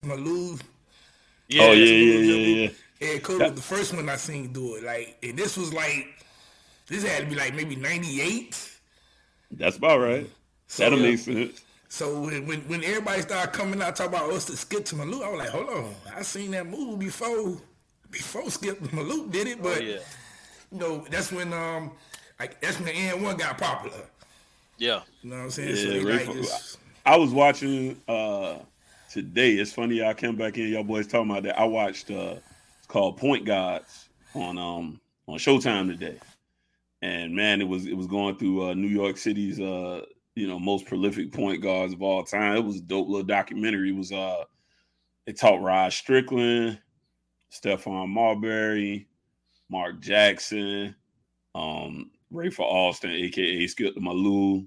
Malou. Yeah. Oh yeah. Ed Cole was That, the first one I seen do it. Like, and this was like, this had to be like maybe 98. that's about right. That'll So, make sense. so when everybody started coming out talking about us to Skip to Malou, I was like, hold on, I seen that move before Skip to Malou did it, Oh but yeah. you know that's when that's when N1 got popular. Yeah. You know what I'm saying? So Yeah, they Ray like Fo- just I was watching today. It's funny y'all came back in. Y'all boys talking about that. I watched it's called Point Guards on Showtime today, and man, it was going through New York City's most prolific point guards of all time. It was a dope little documentary. It was it taught Rod Strickland, Stephon Marbury, Mark Jackson, Ray for Austin, aka Skip the Malou.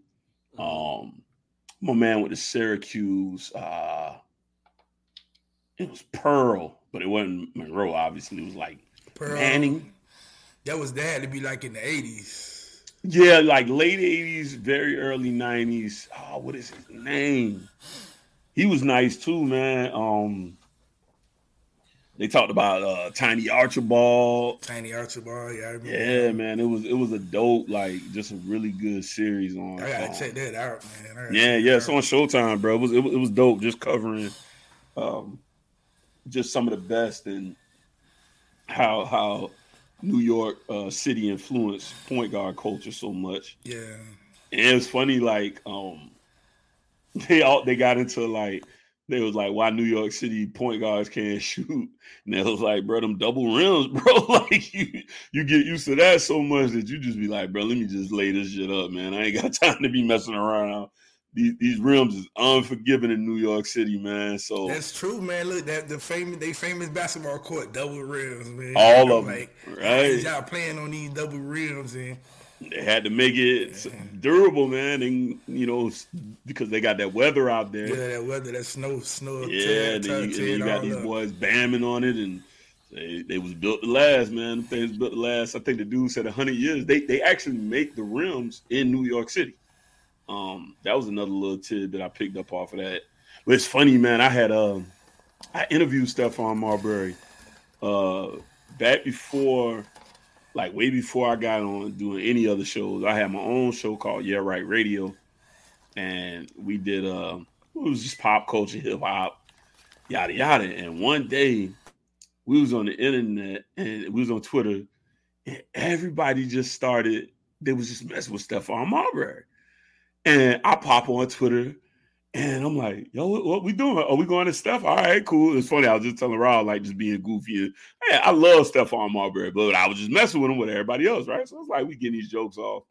My man with the Syracuse, it was Pearl, but it wasn't Monroe. Obviously, it was like Pearl. Manning. That had to be like in the 80s. Yeah, like late '80s, very early '90s. Oh, what is his name? He was nice too, man. They talked about Tiny Archibald. Tiny Archibald, yeah, I remember. Yeah, man, it was a dope, like just a really good series on. I gotta check that out, man. Yeah, it's on Showtime, bro. It was dope, just covering just some of the best and how New York City influenced point guard culture so much. Yeah. And it was funny, like they got into like they was like why New York City point guards can't shoot, and it was like, bro, them double rims, bro. Like you get used to that so much that you just be like, bro, let me just lay this shit up, man. I ain't got time to be messing around. These rims is unforgiving in New York City, man. So that's true, man. Look, they famous basketball court, double rims, man. all of them, like, right? Y'all playing on these double rims, and they had to make it durable, man, and because they got that weather out there. Yeah, that weather, that snow. Yeah, and then you got these boys bamming on it, and they was built to last, man. Them things built to last. I think the dude said 100 years. They actually make the rims in New York City. That was another little tidbit I picked up off of that. But it's funny, man. I interviewed Stephon Marbury back before, like way before I got on doing any other shows. I had my own show called Yeah Right Radio, and we did it was just pop culture, hip hop, yada yada. And one day we was on the internet and we was on Twitter, and everybody just started. They was just messing with Stephon Marbury. And I pop on Twitter, and I'm like, yo, what we doing? Are we going to Steph? All right, cool. It's funny. I was just telling Rob, like, just being goofy. Hey, I love Stephon Marbury, but I was just messing with him with everybody else, right? So it's like we getting these jokes off.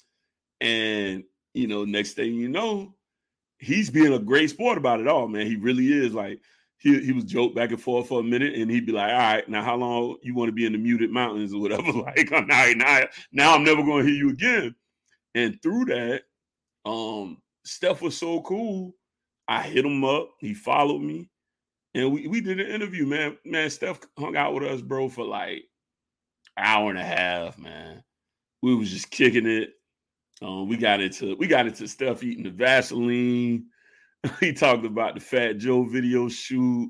And, next thing you know, he's being a great sport about it all, man. He really is. Like, he was joke back and forth for a minute, and he'd be like, all right, now how long you want to be in the muted mountains or whatever? Like, now I'm never going to hear you again. And through that, Steph was so cool. I hit him up. He followed me, and we did an interview, man. Man, Steph hung out with us, bro, for like an hour and a half, man. We was just kicking it. We got into Steph eating the Vaseline. He talked about the Fat Joe video shoot.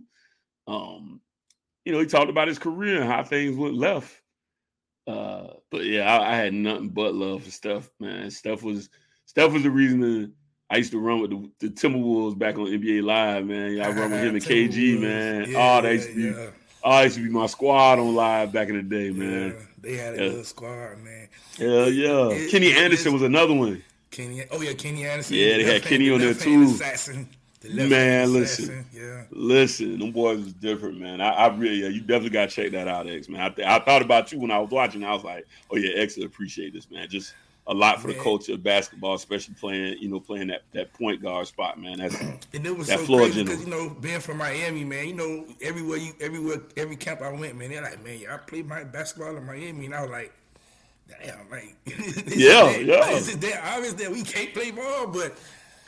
He talked about his career and how things went left. But yeah, I had nothing but love for Steph, man. Steph was the reason I used to run with the Timberwolves back on NBA Live, man. I run with him and KG, man. Yeah, that used to be my squad on Live back in the day, man. Yeah, they had a good squad, man. Hell yeah. Kenny Anderson was another one. Kenny Anderson. Yeah, they had Kenny on there too. Assassin. Man, listen, them boys was different, man. I really, you definitely got to check that out, X, man. I thought about you when I was watching. I was like, oh yeah, X would appreciate this, man. Just a lot for the culture of basketball, especially playing that point guard spot, man. That's and it was that so crazy because being from Miami, man, every camp I went, man, they're like, man, I played my basketball in Miami, and I was like, damn, like, is it that obvious that we can't play ball? But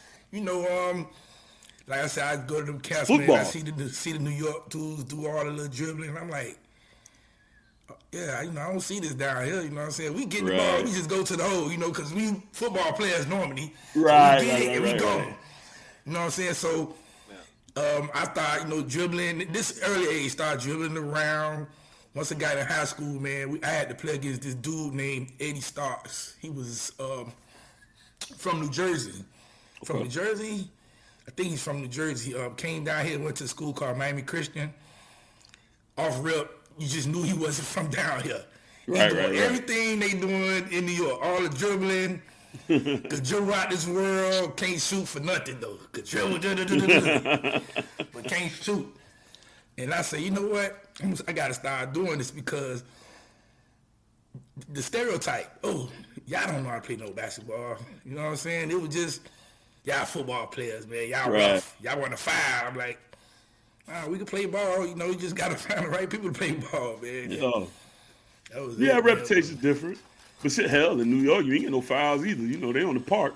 like I said, I go to them camps, man. I see the New York dudes do all the little dribbling, and I'm like, yeah, I don't see this down here. You know what I'm saying? We get the ball, we just go to the hole, because we football players normally. Right, so we get it and we go. You know what I'm saying? So I started, dribbling. This early age, started dribbling around. Once I got in high school, man, I had to play against this dude named Eddie Starks. He was from New Jersey. From New Jersey? I think he's from New Jersey. Came down here, went to a school called Miami Christian. Off rip, you just knew he wasn't from down here. Right. Everything they doing in New York, all the dribbling. Could dribble out this world, can't shoot for nothing though. Could dribble, but can't shoot. And I say, you know what? I got to start doing this because the stereotype, y'all don't know how to play no basketball. You know what I'm saying? It was just, y'all football players, man. Y'all rough. Y'all want to foul. I'm like, we can play ball. You just got to find the right people to play ball, man. Yeah. Reputation's different. But shit, hell, in New York, you ain't get no fouls either. They on the park.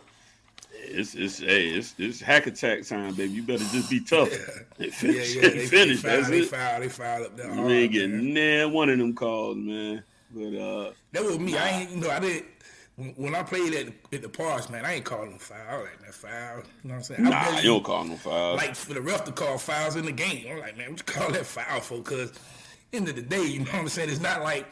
It's hack attack time, baby. You better just be tough. They finish. They foul up there. You ain't getting one of them calls, man. But that was me. I didn't. When I played at the parks, man, I ain't calling no foul. I was like, man, foul. You know what I'm saying? Nah, you don't call no foul. Like for the ref to call fouls in the game, I'm like, man, what you call that foul for? Because end of the day, you know what I'm saying? It's not like.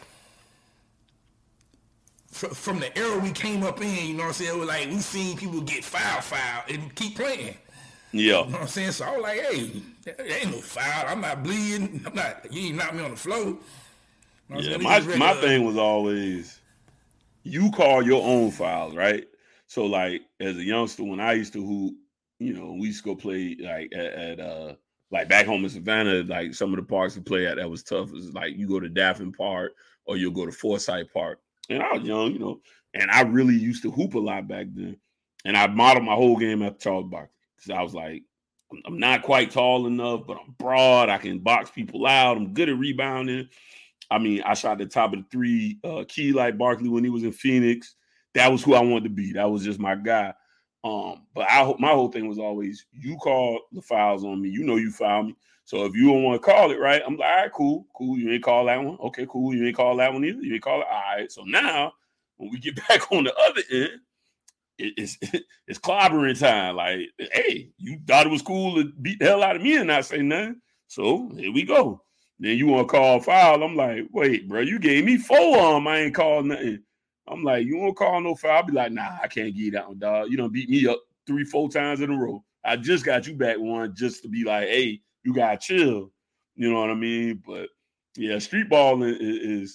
From the era we came up in, you know what I'm saying? It was like we seen people get foul and keep playing. Yeah. You know what I'm saying? So I was like, hey, there ain't no foul. I'm not bleeding. You ain't knock me on the floor. You know my thing was always, you call your own fouls, right? So like as a youngster, when I used to hoop, we used to go play like at like back home in Savannah, like some of the parks we play at that was tough. It was like you go to Daffin Park or you'll go to Forsyth Park. And I was young, and I really used to hoop a lot back then. And I modeled my whole game after Charles Barkley. Because I was like, I'm not quite tall enough, but I'm broad. I can box people out. I'm good at rebounding. I mean, I shot the top of the three key like Barkley when he was in Phoenix. That was who I wanted to be. That was just my guy. But my whole thing was always, you call the fouls on me. You foul me. So if you don't want to call it, right, I'm like, all right, cool. You ain't call that one. Okay, cool. You ain't call that one either. You ain't call it. All right. So now when we get back on the other end, it's clobbering time. Like, hey, you thought it was cool to beat the hell out of me and not say nothing. So here we go. Then you want to call foul. I'm like, wait, bro, you gave me 4 I ain't called nothing. I'm like, you won't call no foul? I'll be like, nah, I can't get that one, dog. You done beat me up 3-4 times in a row. I just got you back one just to be like, hey, you gotta chill. You know what I mean? But yeah, street balling is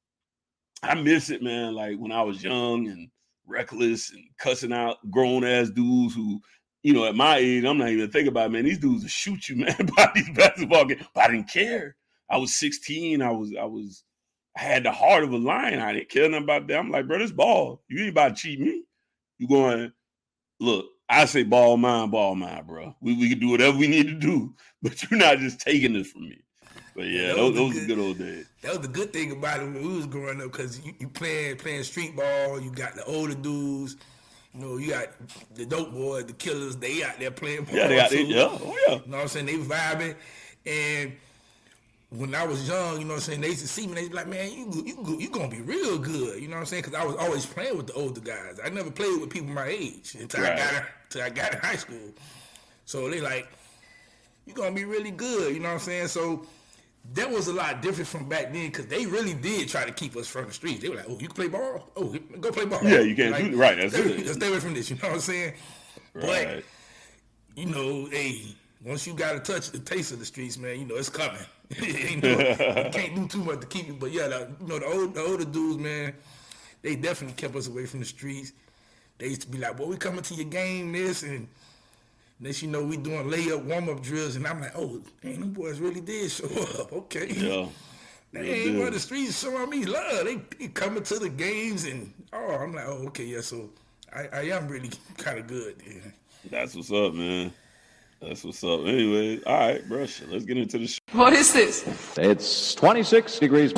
I miss it, man. Like when I was young and reckless and cussing out grown ass dudes who, at my age, I'm not even thinking about it, man. These dudes will shoot you, man, by these basketball games. But I didn't care. I was 16. I had the heart of a lion. I didn't care nothing about that. I'm like, bro, this ball. You ain't about to cheat me. You going, look, I say ball mine, bro. We can do whatever we need to do, but you're not just taking this from me. But yeah, those were good old days. That was the good thing about it when we was growing up, because you playing street ball, you got the older dudes, you got the dope boys, the killers, they out there playing ball. Yeah, they got it. Yeah, oh yeah. You know what I'm saying? They vibing. And when I was young, they used to see me, they be like, man, you gonna be real good, you know what I'm saying? Because I was always playing with the older guys. I never played with people my age until I got in high school. So they like, you gonna be really good, you know what I'm saying? So that was a lot different from back then, because they really did try to keep us from the streets. They were like, oh, you can play ball? Oh, go play ball. Yeah, you can't do it. Right, that's it. Stay away from this, you know what I'm saying? Right. But, hey, once you got to touch the taste of the streets, man, it's coming. You can't do too much to keep it. But, yeah, the older dudes, man, they definitely kept us away from the streets. They used to be like, well, we coming to your game, this, and next we doing layup, warm-up drills, and I'm like, oh, dang, them boys really did show up. Okay. Yeah. They ain't run the streets showing me love. They coming to the games, and, I'm like, oh, okay, yeah, so I am really kind of good. Yeah. That's what's up, man. That's what's up. Anyway, all right, bro. Let's get into the show. What is this? It's 26 degrees.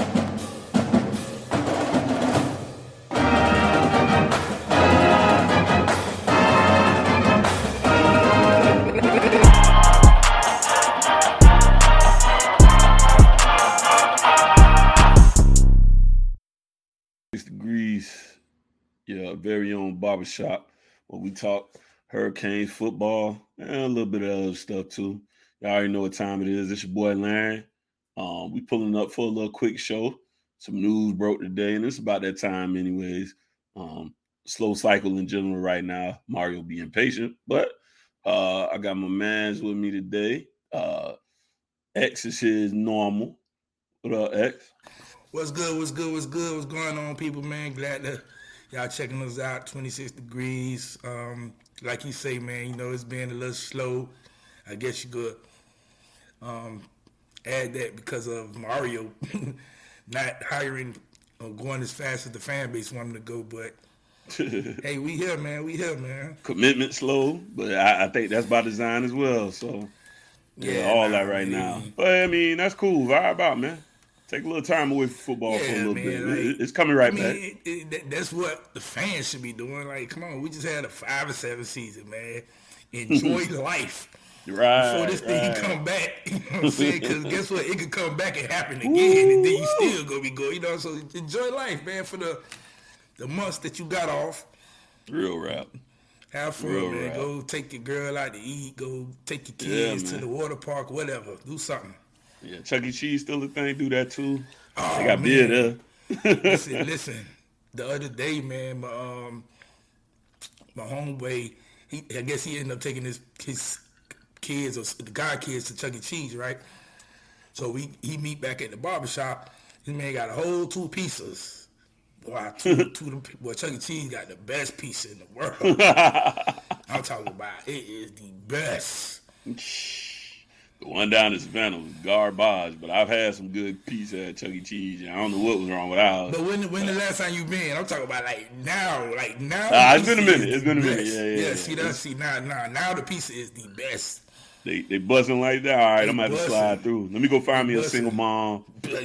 Yeah, very own barbershop where we talk Hurricanes, football, and a little bit of other stuff too. Y'all already know what time it is. It's your boy Larry. We pulling up for a little quick show. Some news broke today, and it's about that time anyways. Slow cycle in general right now. Mario being patient, but I got my mans with me today. X is here as normal. What up, X? What's good? What's going on, people, man? Glad that y'all checking us out. 26 degrees. Like you say, man, you know, it's been a little slow. I guess you could add that because of Mario not hiring or going as fast as the fan base wanted to go. But, hey, we here, man. Commitment slow, but I think that's by design as well. So, that right now. But, I mean, that's cool. Vibe out, man. Take a little time away from football for a little bit. Like, it's coming back. That's what the fans should be doing. Like, come on, we just had a 5-7 season, man. Enjoy life. Right. Before this thing come back, you know what I'm saying? Because guess what? It could come back and happen again, and then you still gonna be good. You know, so enjoy life, man. For the months that you got off. Real rap. Have fun, man. Rap. Go take your girl out to eat. Go take your kids to the water park. Whatever. Do something. Yeah, Chuck E. Cheese still a thing. Do that too. Oh, they got beer there. listen. The other day, man, my homeboy, I guess he ended up taking his kids or the guy kids to Chuck E. Cheese, right? So he meet back at the barbershop. This man got a whole 2 pizzas. Boy, Chuck E. Cheese got the best pizza in the world. I'm talking about it is the best. The one down in Savannah was garbage, but I've had some good pizza at Chuck E. Cheese. I don't know what was wrong with ours. But when the last time you been? I'm talking about like now. It's been a minute. Yeah. See now the pizza is the best. They buzzing like that. All right, I'm gonna have to slide through. Let me go find me a single mom. But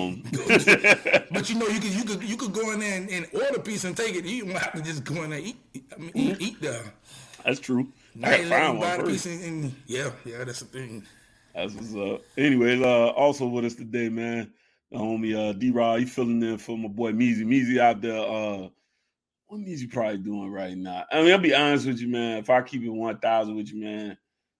you know you could go in there and order pizza and take it. You don't have to just go in there and eat there. That's true. I gotta find one first. Yeah, that's the thing. That's what's up. Anyways, also with us today, man, the homie D-Rod, he filling in for my boy Meezy. Meezy out there, what Meezy probably doing right now? I mean, I'll be honest with you, man. If I keep it 1,000 with you, man,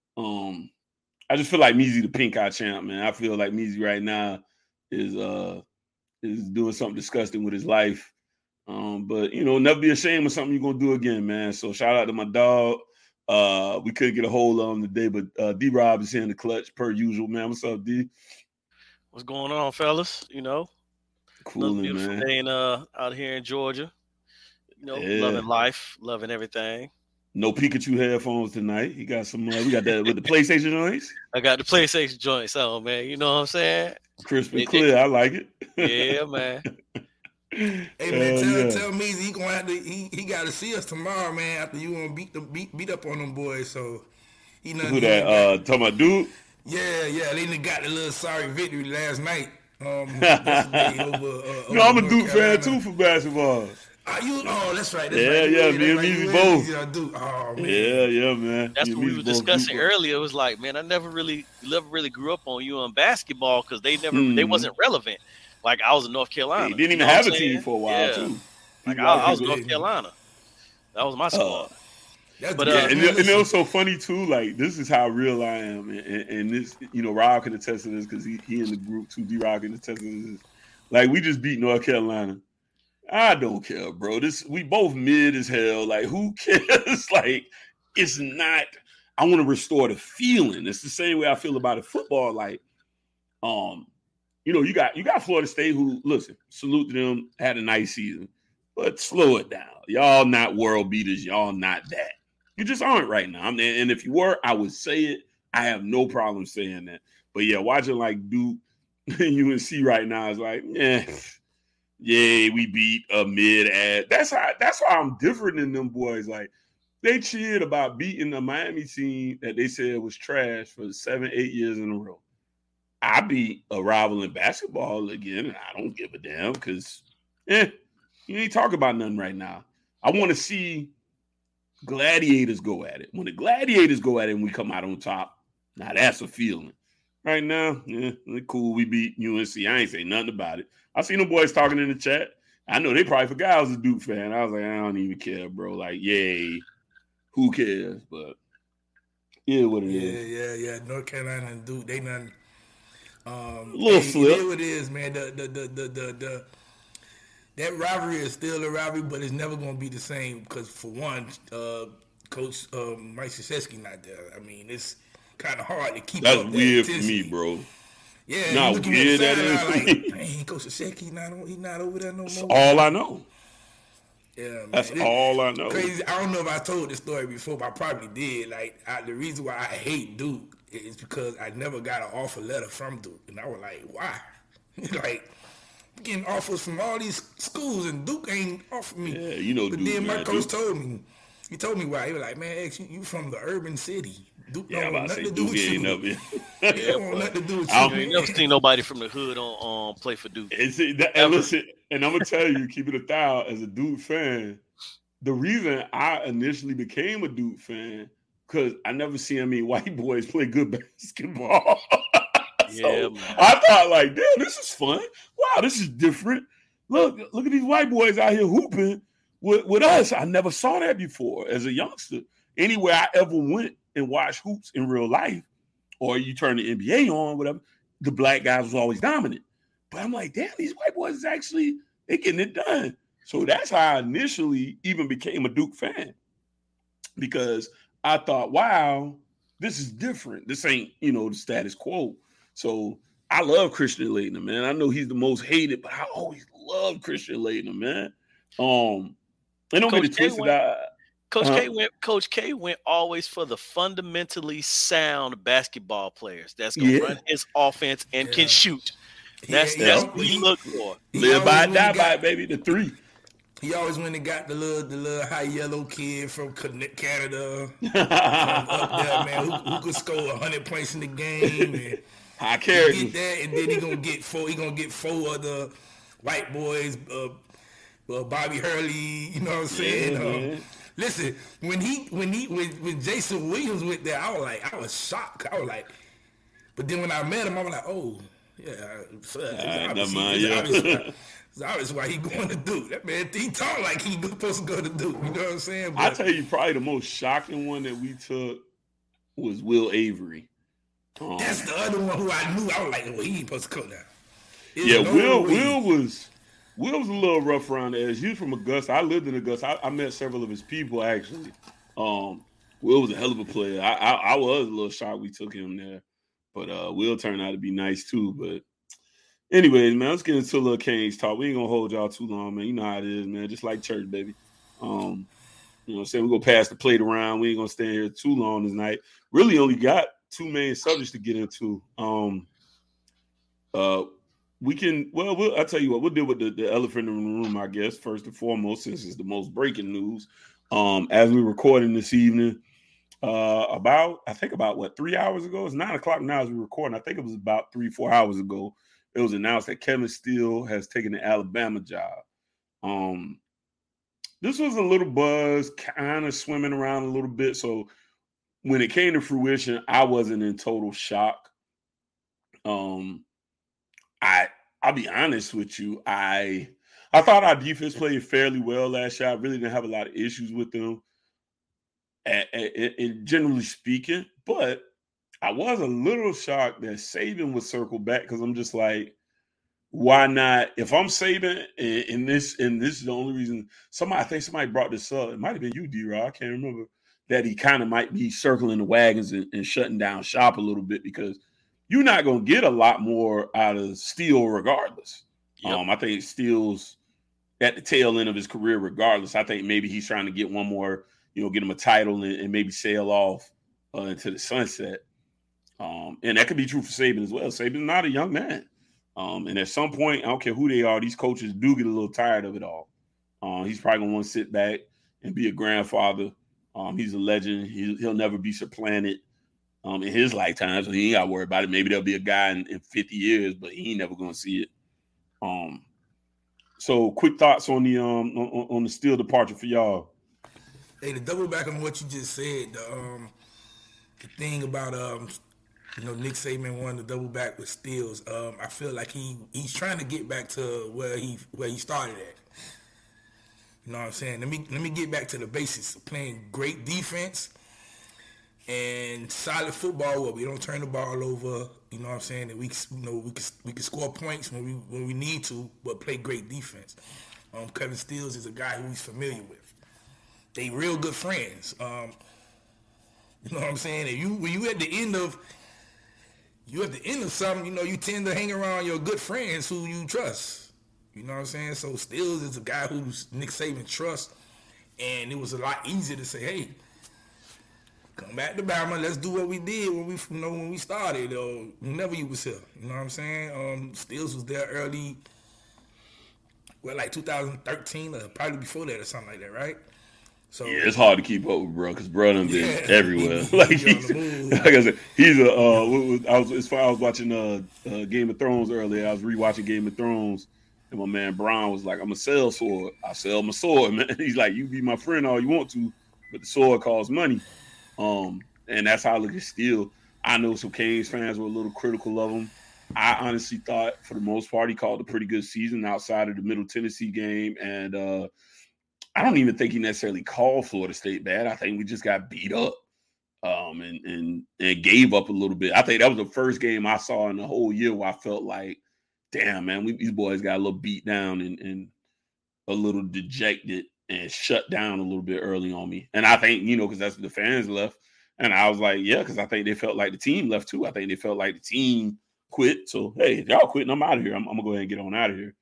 I just feel like Meezy the pink eye champ, man. I feel like Meezy right now is doing something disgusting with his life. But, you know, never be ashamed of something you're going to do again, man. So shout out to my dog. We couldn't get a hold of him today, but D-Rob is here in the clutch per usual, man. What's up, D? What's going on, fellas? You know, cooling, man. Day out here in Georgia. You know, loving life, loving everything. No Pikachu headphones tonight. He got some. We got that with the PlayStation joints. I got the PlayStation joints on, man. You know what I'm saying? Crisp and clear. I like it. Yeah, man. Hey man, tell me he gonna have to he got to see us tomorrow, man. After you gonna beat up on them boys, so he know who that talking about, dude? Yeah, they done got the little sorry victory last night. Over I'm a Duke fan too for basketball. Are you? Oh, that's right. Yeah, me and Meezy both. Oh man. Yeah, man. That's what we were discussing earlier. It was like, man, I never really grew up on UM basketball because they wasn't relevant. Like, I was in North Carolina. He didn't even have a team for a while, too. Like, I was in North Carolina. That was my squad. But and it was so funny, too. Like, this is how real I am. And this, you know, Rob can attest to this because he in the group, too. D-Rob can attest to this. Like, we just beat North Carolina. I don't care, bro. We both mid as hell. Like, who cares? Like, it's not. I want to restore the feeling. It's the same way I feel about it. Football, like, you know, you got Florida State who, listen, salute to them, had a nice season, but slow it down. Y'all not world beaters. Y'all not that. You just aren't right now. And if you were, I would say it. I have no problem saying that. But yeah, watching like Duke and UNC right now is like, we beat a mid-ass. That's why I'm different than them boys. Like, they cheered about beating a Miami team that they said was trash for 7-8 years in a row. I beat a rival in basketball again, and I don't give a damn because, you ain't talking about nothing right now. I want to see gladiators go at it. When the gladiators go at it and we come out on top, now that's a feeling. Right now, cool, we beat UNC. I ain't say nothing about it. I seen them boys talking in the chat. I know they probably forgot I was a Duke fan. I was like, I don't even care, bro. Like, yay, who cares? But, Yeah, what it is. Yeah. North Carolina and Duke, they nothing. A little slip. It is what it is, man. That rivalry is still a rivalry, but it's never going to be the same because, for one, Coach Mike Krzyzewski not there. I mean, it's kind of hard to keep. That's weird for me, bro. Yeah, not weird that is. Like, man, Coach Krzyzewski, he not over there no more. That's all I know. Yeah, man. That's all I know. Crazy. I don't know if I told this story before, but I probably did. Like, the reason why I hate Duke is because I never got an offer letter from Duke, and I was like, why? Like, getting offers from all these schools, and Duke ain't offered me. Yeah, you know, but Duke, then my man, coach Duke. told me. He told me why. He was like, man, X, you from the urban city. Duke don't want nothing to do with you. They don't want nothing to do with you. I ain't never seen nobody from the hood on play for Duke. And listen, and I'm gonna tell you, keep it 1,000 as a Duke fan. The reason I initially became a Duke fan because I never seen any white boys play good basketball. So man. I thought, like, damn, this is fun. Wow, this is different. Look at these white boys out here hooping with us. I never saw that before as a youngster. Anywhere I ever went and watched hoops in real life, or you turn the NBA on, whatever, the black guys was always dominant. But I'm like, damn, these white boys is actually, they getting it done. So that's how I initially even became a Duke fan, because I thought, wow, this is different. This ain't, the status quo. So I love Christian Laettner, man. I know he's the most hated, but I always loved Christian Laettner, man. And don't get it twisted. Coach K went always for the fundamentally sound basketball players that's gonna run his offense and can shoot. That's what he looked for. Live by, die by, baby. The three. He always went and got the little high yellow kid from Canada, from up there, man, who could score 100 points in the game. And high character. Get that, and then he gonna get four other white boys, Bobby Hurley. You know what I'm saying? Listen, when Jason Williams went there, I was shocked. I was like, but then when I met him, I was like, oh yeah, it's obvious why he going to Duke. That man, he talk like he supposed to go to Duke. You know what I'm saying? But I tell you, probably the most shocking one that we took was Will Avery. That's the other one who I knew. I was like, well, he ain't supposed to come down. Will was a little rough around the edge. He was from Augusta. I lived in Augusta. I met several of his people, actually. Will was a hell of a player. I was a little shocked we took him there. But Will turned out to be nice, too. But anyways, man, let's get into a little Canes talk. We ain't going to hold y'all too long, man. You know how it is, man. Just like church, baby. You know what I'm saying? We're going to pass the plate around. We ain't going to stay here too long this night. Really only got two main subjects to get into. I'll tell you what, we'll deal with the elephant in the room, I guess, first and foremost, since it's the most breaking news. As we're recording this evening, about 3 hours ago, it's 9:00 now as we're recording. I think it was about 3-4 hours ago. It was announced that Kevin Steele has taken the Alabama job. This was a little buzz, kind of swimming around a little bit. So when it came to fruition, I wasn't in total shock. I'll be honest with you. I thought our defense played fairly well last year. I really didn't have a lot of issues with them, generally speaking. But I was a little shocked that Saban would circle back, because I'm just like, why not? If I'm Saban, and this is the only reason. I think somebody brought this up. It might have been you, D-Rod. I can't remember. That he kind of might be circling the wagons and shutting down shop a little bit, because you're not going to get a lot more out of Steele regardless. Yep. I think Steele's at the tail end of his career regardless. I think maybe he's trying to get one more, get him a title and maybe sail off into the sunset. And that could be true for Saban as well. Saban's not a young man. And at some point, I don't care who they are, these coaches do get a little tired of it all. He's probably going to want to sit back and be a grandfather. He's a legend. He'll never be supplanted in his lifetime, so he ain't got to worry about it. Maybe there'll be a guy in 50 years, but he ain't never going to see it. So quick thoughts on the Steele departure for y'all. Hey, to double back on what you just said, the thing about Nick Saban wanted to double back with Steele's. I feel like he's trying to get back to where he started at. You know what I'm saying? Let me get back to the basics of playing great defense and solid football where we don't turn the ball over. You know what I'm saying? And we can score points when we need to, but play great defense. Kevin Stills is a guy who he's familiar with. They real good friends. You know what I'm saying? And when you at the end of something, you know, you tend to hang around your good friends who you trust. You know what I'm saying? So Stills is a guy who's Nick Saban trusts, and it was a lot easier to say, hey, come back to Bama. Let's do what we did when we started, or whenever you was here. You know what I'm saying? Stills was there early, like 2013, or probably before that, or something like that, right? So yeah, it's hard to keep up with bro because bro done been everywhere. Like I said, he's a. I was watching Game of Thrones earlier. I was rewatching Game of Thrones, and my man Brown was like, "I'm a sell sword. I sell my sword, man." He's like, "You be my friend all you want to, but the sword costs money." And that's how I look at Steele. I know some Canes fans were a little critical of him. I honestly thought, for the most part, he called a pretty good season outside of the Middle Tennessee game, and I don't even think he necessarily called Florida State bad. I think we just got beat up and gave up a little bit. I think that was the first game I saw in the whole year where I felt like, damn, man, these boys got a little beat down and a little dejected and shut down a little bit early on me. And I think, you know, because that's the fans left. And I was like, yeah, because I think they felt like the team left too. I think they felt like the team quit. So, hey, if y'all quitting, I'm out of here. I'm going to go ahead and get on out of here.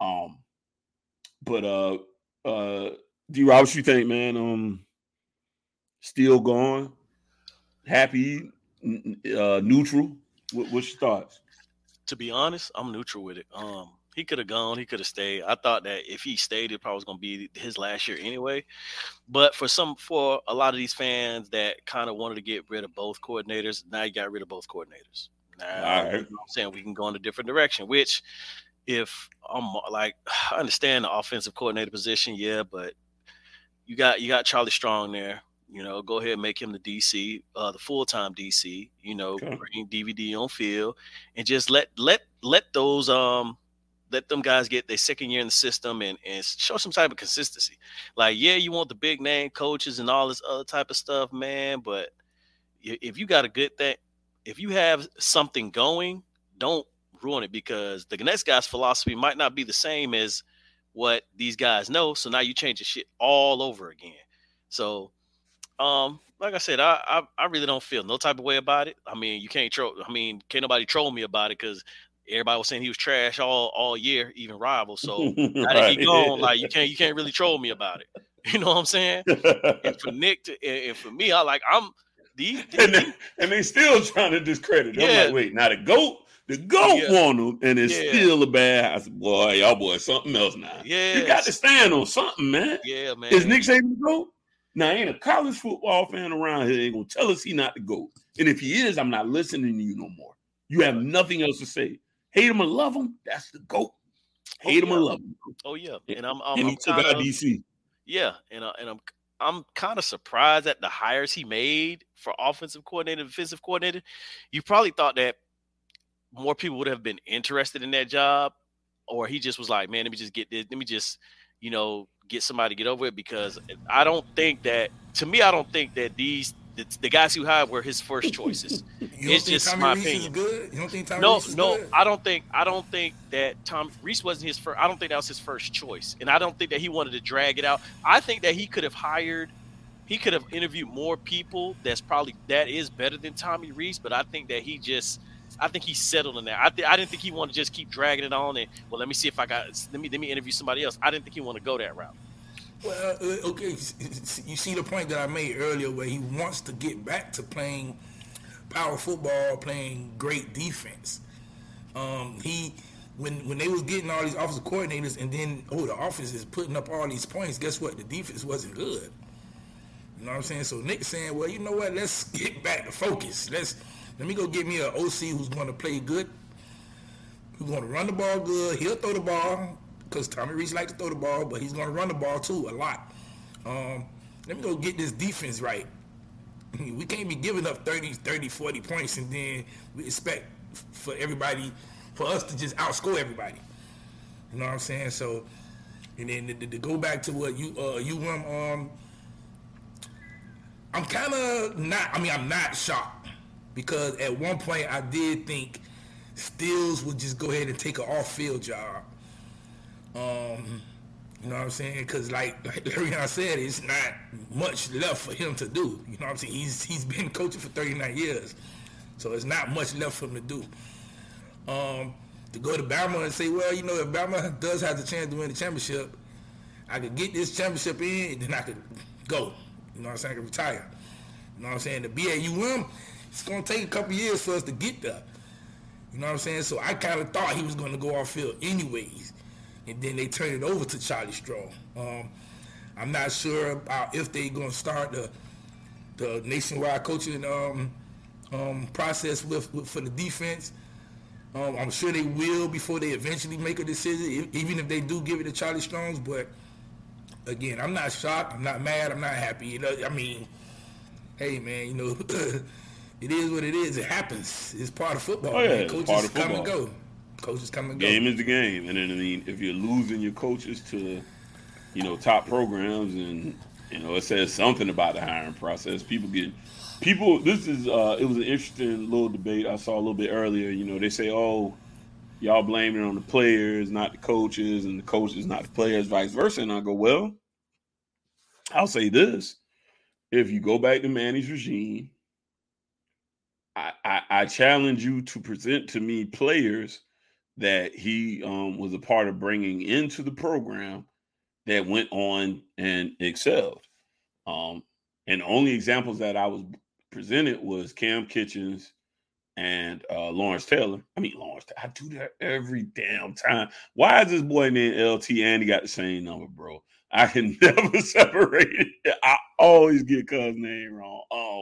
D-Rob, what you think, man? Still gone? Happy? Neutral? What's your thoughts? To be honest, I'm neutral with it. He could have gone. He could have stayed. I thought that if he stayed, it probably was going to be his last year anyway. But for a lot of these fans that kind of wanted to get rid of both coordinators, now you got rid of both coordinators. Now, all right. You know what I'm saying, we can go in a different direction, which if I'm like, I understand the offensive coordinator position, yeah, but you got Charlie Strong there. You know, go ahead and make him the DC, the full-time DC. You know, okay. Bring DVD on field, and just let those let them guys get their second year in the system and show some type of consistency. Like, yeah, you want the big name coaches and all this other type of stuff, man. But if you got a good thing, if you have something going, don't ruin it, because the next guy's philosophy might not be the same as what these guys know. So now you change the shit all over again. So, like I said, I really don't feel no type of way about it. I mean, can't nobody troll me about it, because everybody was saying he was trash all year, even rivals. So now that he gone, like you can't really troll me about it. You know what I'm saying? And for Nick and for me, and they still trying to discredit him. Yeah. I'm like, wait, now the GOAT want him, and it's still a bad. I said, boy, y'all boys something else now. Yeah, you got to stand on something, man. Yeah, man. Is Nick Saban the GOAT? Now, ain't a college football fan around here ain't gonna tell us he not the GOAT. And if he is, I'm not listening to you no more. You have nothing else to say. Hate him or love him, that's the GOAT. Hate him or love him. Oh yeah, and he took out DC. Yeah, and I'm kind of surprised at the hires he made for offensive coordinator, defensive coordinator. You probably thought that more people would have been interested in that job, or he just was like, man, let me just get this. Let me just, get somebody to get over it, because I don't think that the guys who hired were his first choices. It's just my opinion. Good? You don't think Tommy Rees is good? I don't think that Tom Rees wasn't his first. I don't think that was his first choice, and I don't think that he wanted to drag it out. I think that he could have interviewed more people that is better than Tommy Rees, but I think that he settled in there. I didn't think he wanted to just keep dragging it on and, well, let me see if let me interview somebody else. I didn't think he wanted to go that route. Well, okay, you see the point that I made earlier, where he wants to get back to playing power football, playing great defense. When they was getting all these offensive coordinators, and then the offense is putting up all these points, guess what? The defense wasn't good. You know what I'm saying? So Nick's saying, well, you know what? Let's get back to focus. Let me go get me an OC who's going to play good, who's going to run the ball good. He'll throw the ball, because Tommy Rees likes to throw the ball, but he's going to run the ball too a lot. Let me go get this defense right. We can't be giving up 30, 40 points, and then we expect for us to just outscore everybody. You know what I'm saying? So, and then to go back to what I'm I'm kind of not. I mean, I'm not shocked because at one point I did think Stills would just go ahead and take an off-field job. You know what I'm saying? Because like Le'Veon said, it's not much left for him to do. You know what I'm saying? He's been coaching for 39 years, so it's not much left for him to do. To go to Bama and say, well, you know, if Bama does have the chance to win the championship, I could get this championship in, and then I could go. You know what I'm saying? I could retire. You know what I'm saying? To be at UM, it's going to take a couple years for us to get there. You know what I'm saying? So I kind of thought he was going to go off field anyways. And then they turned it over to Charlie Strong. I'm not sure about if they're going to start the nationwide coaching process for the defense. I'm sure they will before they eventually make a decision, even if they do give it to Charlie Strong. But, again, I'm not shocked. I'm not mad. I'm not happy. You know, I mean, hey, man, you know, it is what it is. It happens. It's part of football. Oh, yeah, man. Coaches come and go. Coaches come and go. Game is the game. And then, I mean, if you're losing your coaches to, you know, top programs and, you know, it says something about the hiring process. This is, it was an interesting little debate I saw a little bit earlier. You know, they say, oh, y'all blame it on the players, not the coaches, and the coaches, not the players, vice versa. And I go, well, I'll say this. If you go back to Manny's regime, I challenge you to present to me players that he was a part of bringing into the program that went on and excelled. And the only examples that I was presented was Cam Kitchens and Lawrence Taylor. I do that every damn time. Why is this boy named LT and he got the same number, bro? I can never separate it. I always get Cuz name wrong.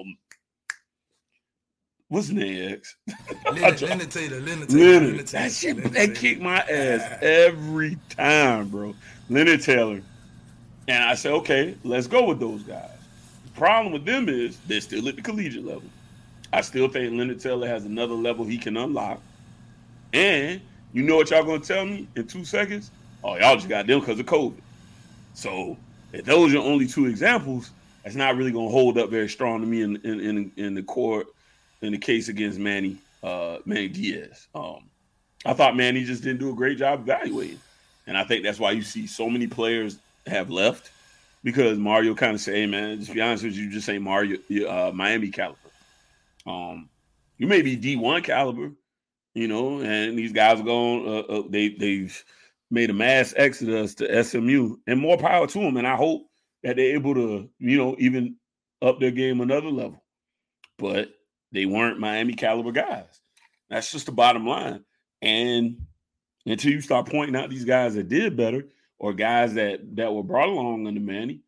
What's his name, X? Leonard Taylor. That shit, that kicked my ass every time, bro. Leonard Taylor. And I said, okay, let's go with those guys. The problem with them is they're still at the collegiate level. I still think Leonard Taylor has another level he can unlock. And you know what y'all going to tell me in 2 seconds? Oh, y'all just got them because of COVID. So if those are only two examples, that's not really going to hold up very strong to me in the court. In the case against Manny Diaz. I thought Manny just didn't do a great job evaluating. And I think that's why you see so many players have left because Mario kind of say, hey, man, just be honest with you, just ain't Mario, Miami caliber. You may be D1 caliber, you know, and these guys are going, they've made a mass exodus to SMU and more power to them. And I hope that they're able to, you know, even up their game another level. But they weren't Miami caliber guys. That's just the bottom line. And until you start pointing out these guys that did better or guys that were brought along under Manny,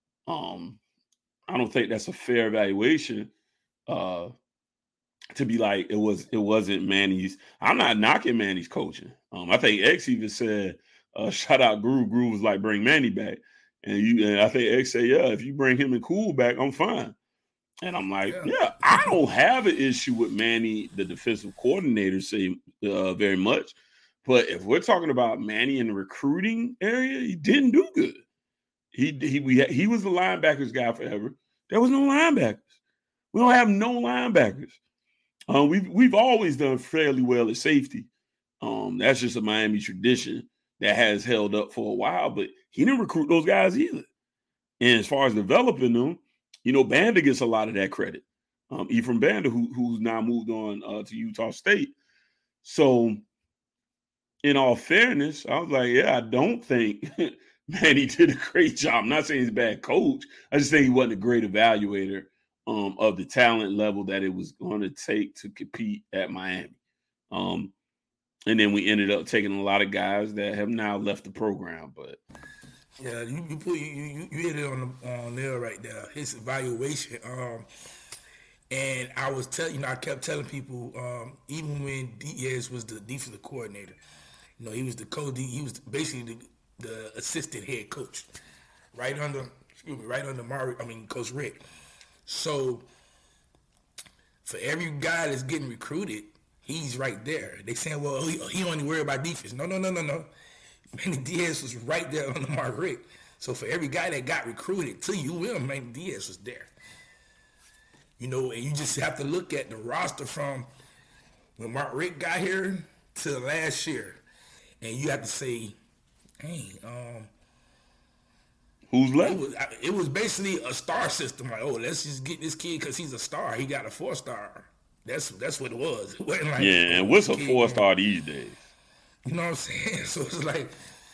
I don't think that's a fair evaluation to be like it wasn't Manny's. I'm not knocking Manny's coaching. I think X even said, shout out Groove. Groove was like, bring Manny back. And I think X said, yeah, if you bring him and Cool back, I'm fine. And I'm like, yeah, I don't have an issue with Manny, the defensive coordinator, say very much. But if we're talking about Manny in the recruiting area, he didn't do good. He was the linebackers guy forever. There was no linebackers. We don't have no linebackers. We've always done fairly well at safety. That's just a Miami tradition that has held up for a while. But he didn't recruit those guys either. And as far as developing them, you know, Banda gets a lot of that credit. Ephraim Banda, who's now moved on to Utah State. So, in all fairness, I was like, yeah, I don't think Manny did a great job. I'm not saying he's a bad coach. I just think he wasn't a great evaluator of the talent level that it was going to take to compete at Miami. And then we ended up taking a lot of guys that have now left the program, but. Yeah, you hit it on there right there. His evaluation, and I was I kept telling people, even when Diaz was the defensive coordinator, you know, he was the he was basically the assistant head coach, right under Coach Rick. So for every guy that's getting recruited, he's right there. They saying, well, he only worry about defense. No. Manny Diaz was right there on the Mark Rick. So for every guy that got recruited to UM, Manny Diaz was there. And you just have to look at the roster from when Mark Richt got here to last year, and you have to say, hey, who's left? It was basically a star system. Like, let's just get this kid because he's a star. He got a 4-star. That's what it was. It wasn't like, and what's a 4-star these days? You know what I'm saying? So it's like,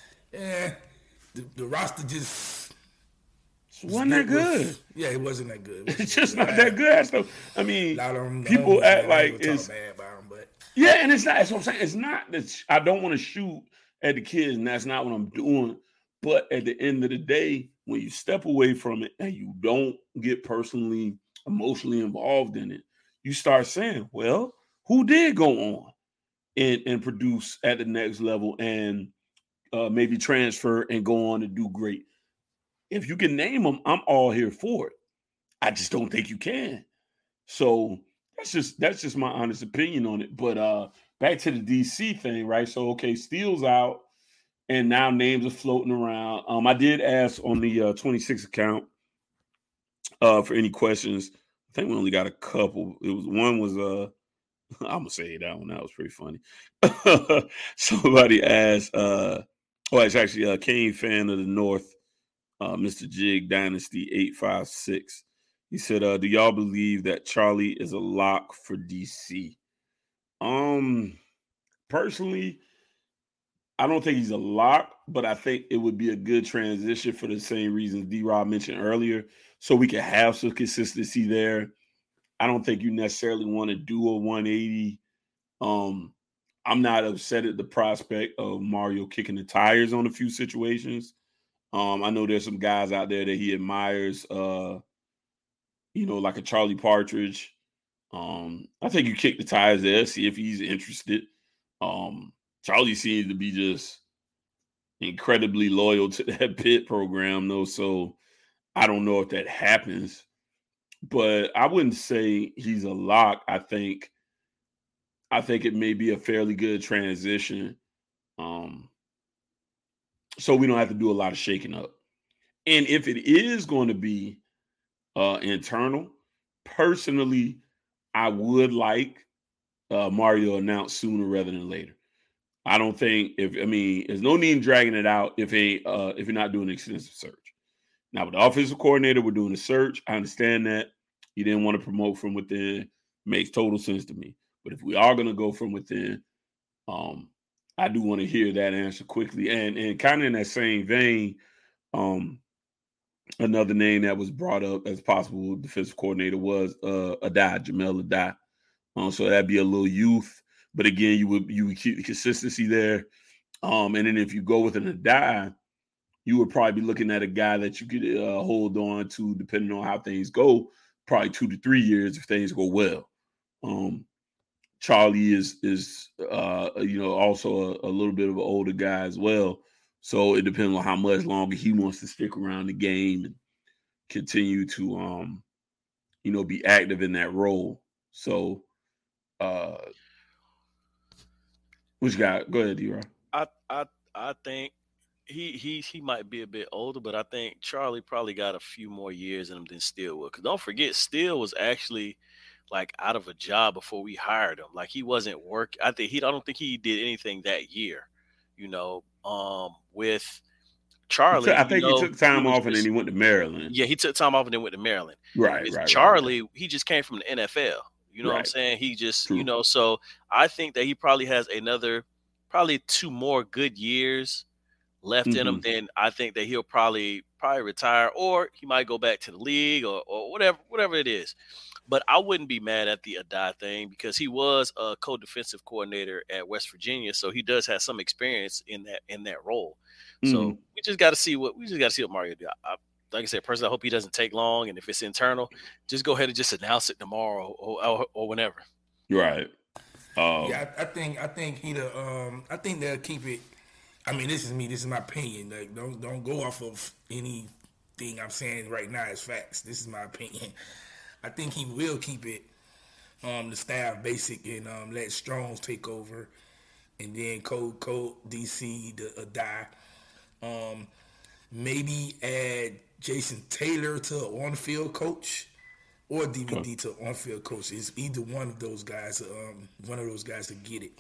the roster just wasn't that good. It wasn't that good. It's just not that good. So, I mean, people act like it's bad about them, but and it's not. That's what I'm saying. It's not that I don't want to shoot at the kids, and that's not what I'm doing. But at the end of the day, when you step away from it and you don't get personally, emotionally involved in it, you start saying, well, who did go on and produce at the next level and maybe transfer and go on to do great? If you can name them, I'm all here for it. I just don't think you can. So that's just my honest opinion on it. But back to the DC thing, right? So, okay, Steele's out, and now names are floating around. I did ask on the 26 account for any questions. I think we only got a couple. One was I'm gonna say that one. That was pretty funny. Somebody asked. It's actually a Kane fan of the North, Mr. Jig Dynasty 856. He said, "Do y'all believe that Charlie is a lock for DC?" Personally, I don't think he's a lock, but I think it would be a good transition for the same reasons D-Rob mentioned earlier, so we can have some consistency there. I don't think you necessarily want to do a 180. I'm not upset at the prospect of Mario kicking the tires on a few situations. I know there's some guys out there that he admires, like a Charlie Partridge. I think you kick the tires there, see if he's interested. Charlie seems to be just incredibly loyal to that Pitt program, though, so I don't know if that happens. But I wouldn't say he's a lock. I think it may be a fairly good transition. So we don't have to do a lot of shaking up. And if it is going to be internal, personally, I would like Mario announced sooner rather than later. I don't think there's no need in dragging it out if you're not doing an extensive search. Now with the offensive coordinator, we're doing a search. I understand that. You didn't want to promote from within. Makes total sense to me. But if we are going to go from within, I do want to hear that answer quickly. And kind of in that same vein, another name that was brought up as possible defensive coordinator was Jamel Adai. So that'd be a little youth. But again, you would keep the consistency there. And then if you go with an Adai, you would probably be looking at a guy that you could hold on to, depending on how things go, probably 2 to 3 years if things go well. Charlie is also a little bit of an older guy as well. So it depends on how much longer he wants to stick around the game and continue to, be active in that role. So, which guy? Go ahead, D-Rock. I think he might be a bit older, but I think Charlie probably got a few more years in him than Steele will. Because don't forget, Steele was actually like out of a job before we hired him. Like he wasn't working. I don't think he did anything that year. With Charlie, I think he took time off and then he went to Maryland. Yeah, he took time off and then went to Maryland. Right. Charlie, he just came from the NFL. You know what I'm saying? He just, True. So I think that he probably has probably 2 more good years left in him. Then I think that he'll probably retire, or he might go back to the league or whatever it is. But I wouldn't be mad at the Adai thing because he was a co-defensive coordinator at West Virginia, so he does have some experience in that role. So we just got to see what Mario do. Like I said, personally, I hope he doesn't take long, and if it's internal, just go ahead and just announce it tomorrow or whenever. Right. I think I think they'll keep it. I mean, this is me. This is my opinion. Like, don't go off of anything I'm saying right now as facts. This is my opinion. I think he will keep it the staff basic and let Strong take over, and then Code DC the Adai. Maybe add Jason Taylor to an on-field coach or DVD to on-field coach. It's either one of those guys. To get it.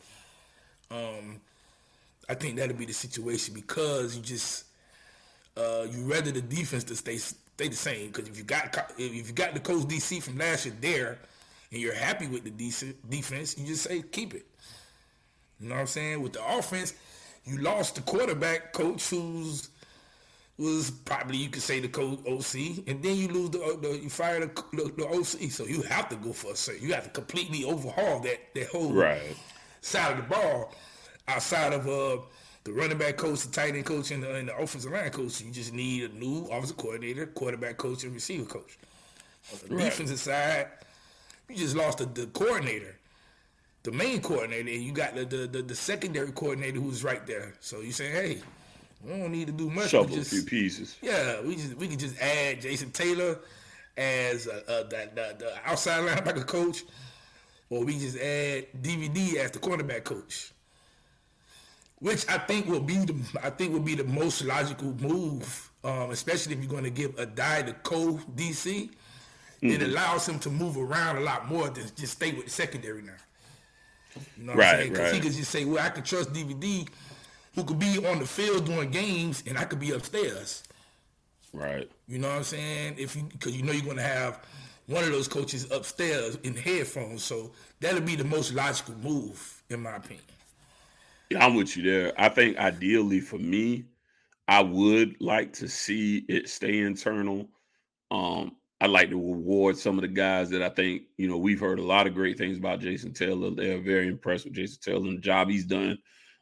I think that'll be the situation because you just you rather the defense to stay the same. Because if you got the coach DC from last year there, and you're happy with the defense, you just say keep it. You know what I'm saying? With the offense, you lost the quarterback coach was probably, you could say, the coach OC, and then you lose you fire the OC, so you have to go for a certain. You have to completely overhaul that whole side of the ball. Outside of the running back coach, the tight end coach, and the offensive line coach, you just need a new offensive coordinator, quarterback coach, and receiver coach. On the defensive side, you just lost the coordinator, the main coordinator, and you got the secondary coordinator who's right there. So you say, hey, we don't need to do much. Shuffle a few pieces. Yeah, we can just add Jason Taylor as the outside linebacker coach, or we just add DVD as the cornerback coach. Which I think will be the most logical move, especially if you're going to give Addae the co-DC. It allows him to move around a lot more than just stay with the secondary now. You know what I'm saying? Because he could just say, well, I can trust DVD, who could be on the field doing games, and I could be upstairs. Right. You know what I'm saying? Because you're going to have one of those coaches upstairs in headphones, so that'll be the most logical move, in my opinion. Yeah, I'm with you there. I think ideally for me, I would like to see it stay internal. I'd like to reward some of the guys that I think, we've heard a lot of great things about Jason Taylor. They're very impressed with Jason Taylor and the job he's done.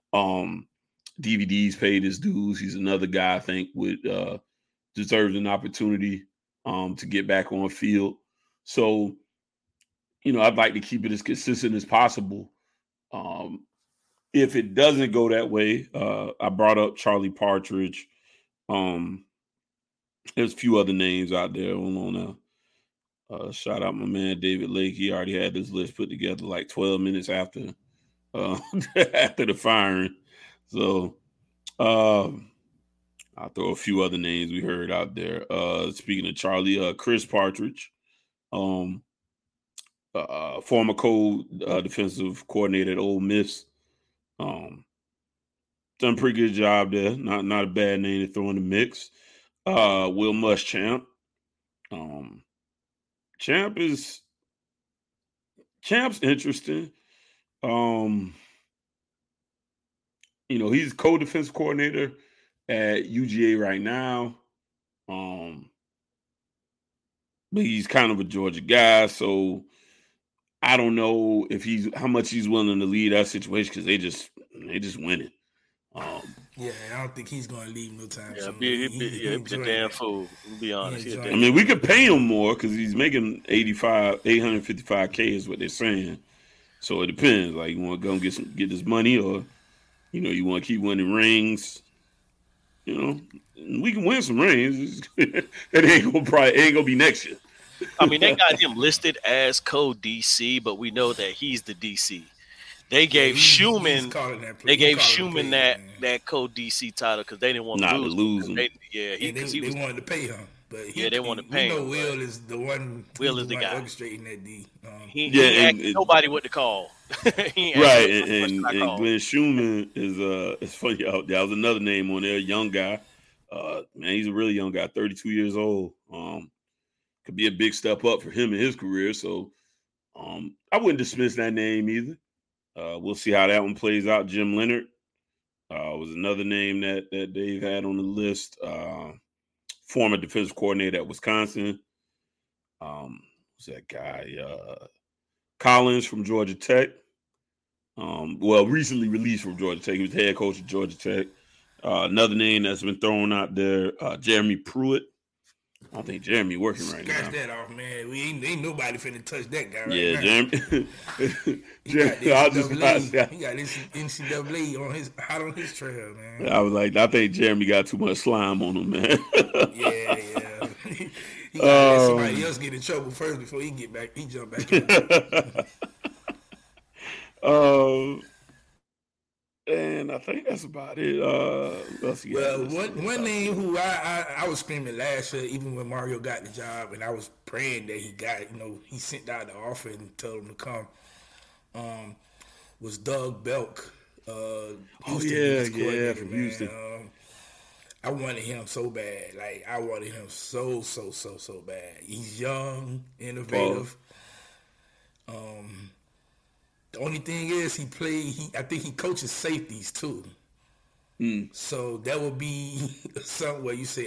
DVD's paid his dues. He's another guy I think would deserves an opportunity to get back on field. So, I'd like to keep it as consistent as possible. If it doesn't go that way, I brought up Charlie Partridge. There's a few other names out there. Hold on now. Shout out my man David Lake. He already had this list put together like 12 minutes after after the firing. So I'll throw a few other names we heard out there. Speaking of Charlie, Chris Partridge, former defensive coordinator at Ole Miss. Done a pretty good job there. Not a bad name to throw in the mix. Will Muschamp. Champ's interesting. He's co-defensive coordinator at UGA right now. But he's kind of a Georgia guy, so I don't know if how much he's willing to lead that situation because they just winning. Yeah, I don't think he's going to leave no time soon. He's a damn fool. To be honest, we could pay him more because he's making $855K is what they're saying. So it depends. Like, you want to go and get this money, or you want to keep winning rings. We can win some rings. It ain't gonna be next year. I mean, they got him listed as co-DC, but we know that he's the DC. They gave Schumann that co-DC title because they didn't want to lose him. They wanted to pay him. But they wanted to pay him. Will is the one. Will is the guy orchestrating that D. He asked nobody what to call. Right, and Glenn Schumann is funny. That was another name on there, young guy. Man, he's a really young guy, 32 years old. Could be a big step up for him in his career. So I wouldn't dismiss that name either. We'll see how that one plays out. Jim Leonard was another name that Dave had on the list. Former defensive coordinator at Wisconsin. Who's that guy? Collins from Georgia Tech. Recently released from Georgia Tech. He was the head coach at Georgia Tech. Another name that's been thrown out there, Jeremy Pruitt. I don't think Jeremy working right now. Scratch that off, man. Ain't nobody finna touch that guy right now. Jeremy. He got this NCAA hot on his trail, man. I was like, I think Jeremy got too much slime on him, man. Yeah. He got to let somebody else get in trouble first before he jump back in. And I think that's about it. Let's see. Well, one name who I was screaming last year, even when Mario got the job, and I was praying that he got, he sent out the offer and told him to come, was Doug Belk. Houston, from Houston. I wanted him so bad. Like, I wanted him so bad. He's young, innovative. The only thing is I think he coaches safeties too. So that would be something where you say,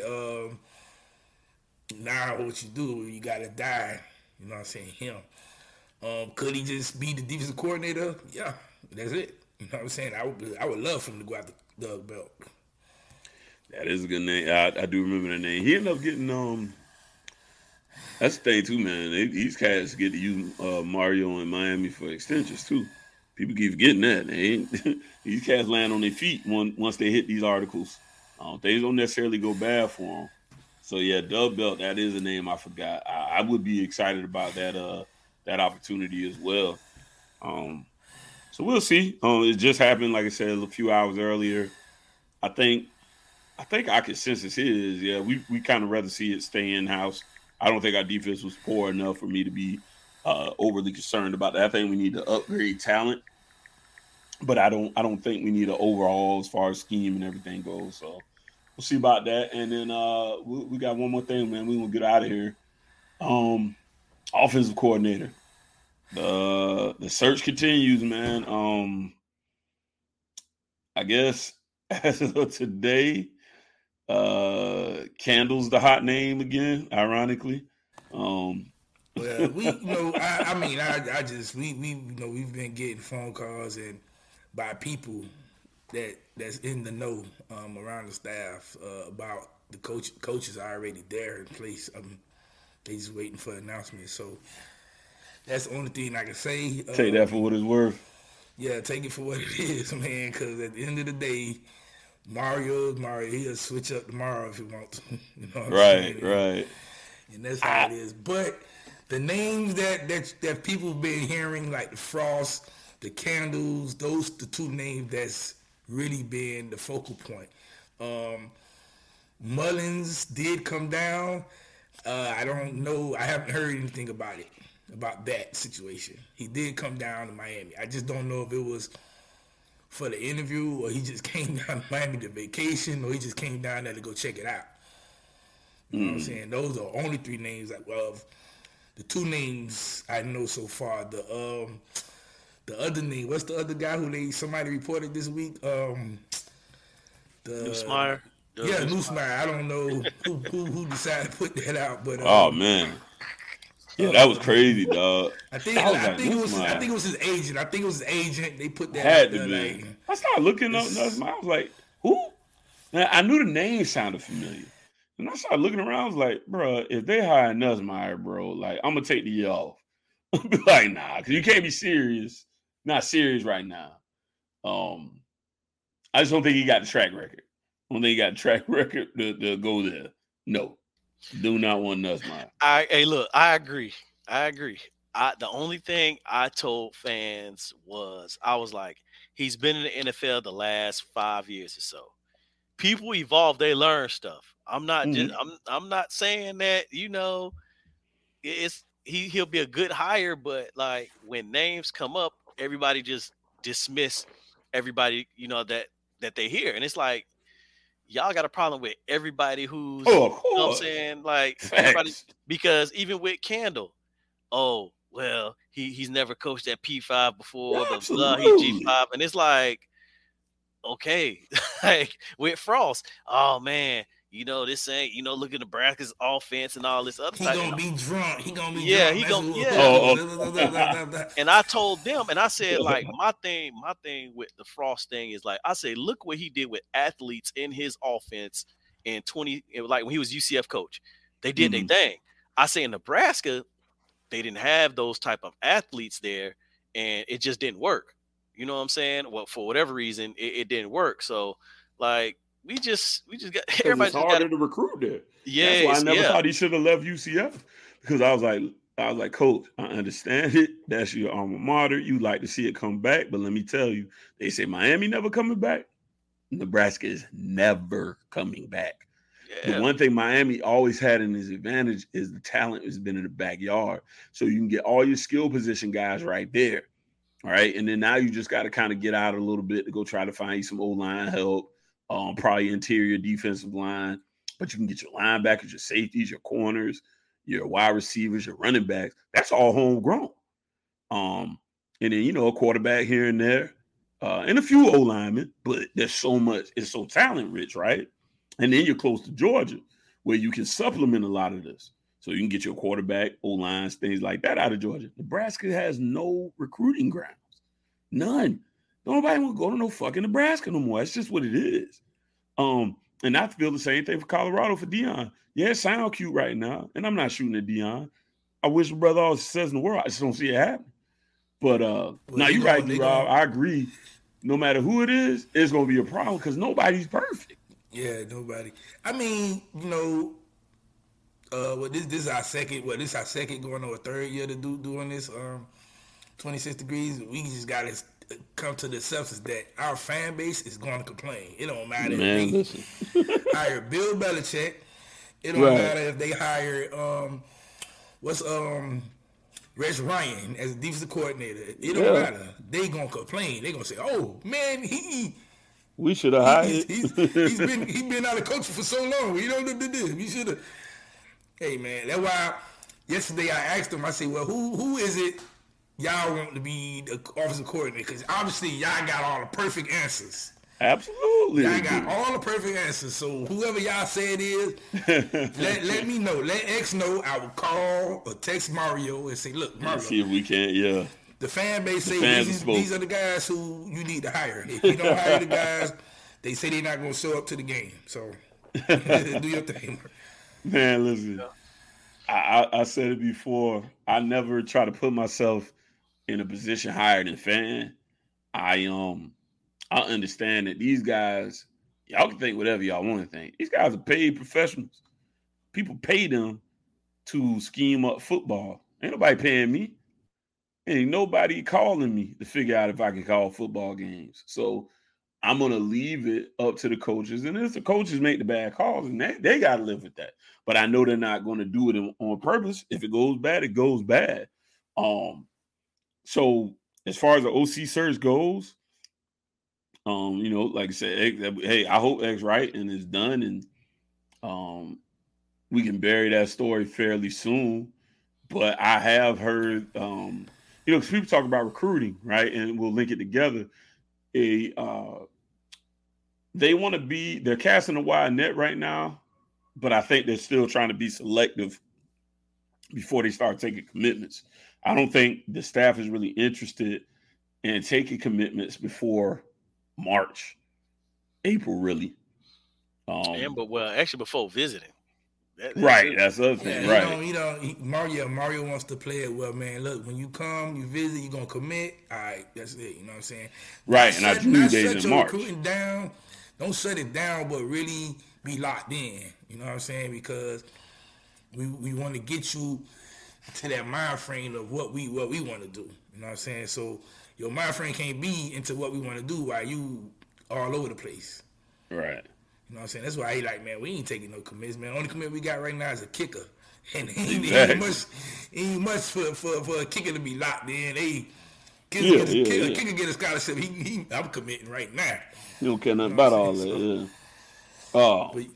now what you do, you gotta die. You know what I'm saying? Him. Could he just be the defensive coordinator? Yeah, that's it. You know what I'm saying? I would love for him to go after Doug Belk. That is a good name. I do remember that name. He ended up getting that's the thing too, man. These cats get to use Mario in Miami for extensions too. People keep forgetting that. These cats land on their feet once they hit these articles. Things don't necessarily go bad for them. So yeah, Doug Belk, that is a name I forgot. I would be excited about that opportunity as well. So we'll see. It just happened, like I said, a few hours earlier. I think our consensus is, yeah, we kind of rather see it stay in-house. I don't think our defense was poor enough for me to be overly concerned about that. I think we need to upgrade talent, but I don't think we need an overhaul as far as scheme and everything goes. So we'll see about that. And then we got one more thing, man. We're gonna get out of here. Offensive coordinator. The search continues, man. I guess as of today, Candle's the hot name again, ironically. Well, we've been getting phone calls and by people that's in the know around the staff about the coaches are already there in place. They just waiting for the announcement. So that's the only thing I can say. Take that for what it's worth. Yeah, take it for what it is, man. Because at the end of the day, Mario, he'll switch up tomorrow if he wants. You know what I'm saying? Right. And that's how it is. But the names that people have been hearing, like the Frost, the Candles, those the two names that's really been the focal point. Mullins did come down. I don't know. I haven't heard anything about it, about that situation. He did come down to Miami. I just don't know if it was for the interview or he just came down to Miami to vacation or he just came down there to go check it out. You know what I'm saying? Those are only three names. The two names I know so far. The other name, what's the other guy who somebody reported this week? Nussmeier. Yeah, Nussmeier. I don't know who decided to put that out, but oh man, yeah, that was crazy, dog. I think it was his agent. They put that had to be. I started looking up Nussmeier. I was like, who? Now, I knew the name sounded familiar, and I started looking around. I was like, bro, if they hire Nussmeier, bro, like I'm gonna take the year off. I'll be like, nah, because you can't be serious. Not serious right now. I just don't think he got the track record. I don't think he got the track record to go there. No. Do not want Nussmeier. I agree. The only thing I told fans was, I was like, he's been in the NFL the last 5 years or so. People evolve, they learn stuff. I'm not I'm not saying that, he'll be a good hire, but like when names come up, everybody just dismiss everybody, that they hear. And it's like, y'all got a problem with everybody who's, you know what I'm saying? Like, everybody, because even with Candle, he's never coached at P5 before, he's G5. And it's like, okay, like with Frost, oh man, this ain't, look at Nebraska's offense and all this other stuff. He gonna be drunk. And I told them, and I said, like, my thing with the Frost thing is like, I say, look what he did with athletes in his offense in like when he was UCF coach. They did their thing. I say in Nebraska, they didn't have those type of athletes there, and it just didn't work. You know what I'm saying? Well, for whatever reason, it didn't work. So, like, we just got everybody. It's harder to recruit there. Yeah, that's why I never thought he should have left UCF, because I was like, I was like, Coach, I understand it. That's your alma mater. You like to see it come back. But let me tell you, they say Miami never coming back. Nebraska is never coming back. Yeah. The one thing Miami always had in his advantage is the talent has been in the backyard. So you can get all your skill position guys right there. All right. And then now you just got to kind of get out a little bit to go try to find you some O-line help, probably interior defensive line. But you can get your linebackers, your safeties, your corners, your wide receivers, your running backs. That's all homegrown. And then, a quarterback here and there, and a few O-linemen, but there's so much. It's so talent rich, right? And then you're close to Georgia, where you can supplement a lot of this. So you can get your quarterback, O-lines, things like that out of Georgia. Nebraska has no recruiting grounds. None. Nobody will go to no fucking Nebraska no more. That's just what it is. And I feel the same thing for Colorado, for Deion. Yeah, it sounds cute right now, and I'm not shooting at Deion. I wish the brother all the success in the world. I just don't see it happening. But now you're right, Rob. I agree. No matter who it is, it's going to be a problem because nobody's perfect. Yeah, nobody. I mean, this is our second. This is our second going on a third year to doing this. 26 degrees. We just got to come to the substance that our fan base is going to complain. It don't matter if they hire Bill Belichick. It don't matter if they hire Rex Ryan as a defensive coordinator. It don't matter. They gonna complain. They gonna say, "Oh man, we should have hired. He's been out of coaching for so long. We don't do this. We should have." Hey man, that's why yesterday I asked them. I said, "Well, who is it y'all want to be the offensive coordinator? Because obviously y'all got all the perfect answers." Absolutely. Y'all got all the perfect answers. So whoever y'all say it is, let me know. Let X know. I will call or text Mario and say, "Look, Mario, see if we can." The fan base say these are the guys who you need to hire. If you don't hire the guys, they say they're not going to show up to the game. So do your thing. Man, listen. I said it before. I never try to put myself in a position higher than fan. I understand that these guys, y'all can think whatever y'all want to think. These guys are paid professionals. People pay them to scheme up football. Ain't nobody paying me. Ain't nobody calling me to figure out if I can call football games. So I'm going to leave it up to the coaches. And if the coaches make the bad calls, and they got to live with that. But I know they're not going to do it on purpose. If it goes bad, it goes bad. So as far as the OC search goes, like I said, hey, I hope X right and it's done, and we can bury that story fairly soon. But I have heard, because people talk about recruiting, right, and we'll link it together. They want to be, they're casting a wide net right now, but I think they're still trying to be selective before they start taking commitments. I don't think the staff is really interested in taking commitments before March, April, really. Actually before visiting. That's the other thing, right? Mario wants to play it well, man. Look, when you come, you visit, you're gonna commit. All right, that's it. You know what I'm saying? Right, and I do days in March. Recruiting down, don't shut it down, but really be locked in. You know what I'm saying? Because we want to get you to that mind frame of what we want to do. You know what I'm saying? So your mind frame can't be into what we want to do while you all over the place. Right. You know what I'm saying? That's why he like, man, we ain't taking no commits, man. Only commit we got right now is a kicker. And ain't much for a kicker to be locked in. Kicker get a scholarship. I'm committing right now. You don't care nothing about all that, But,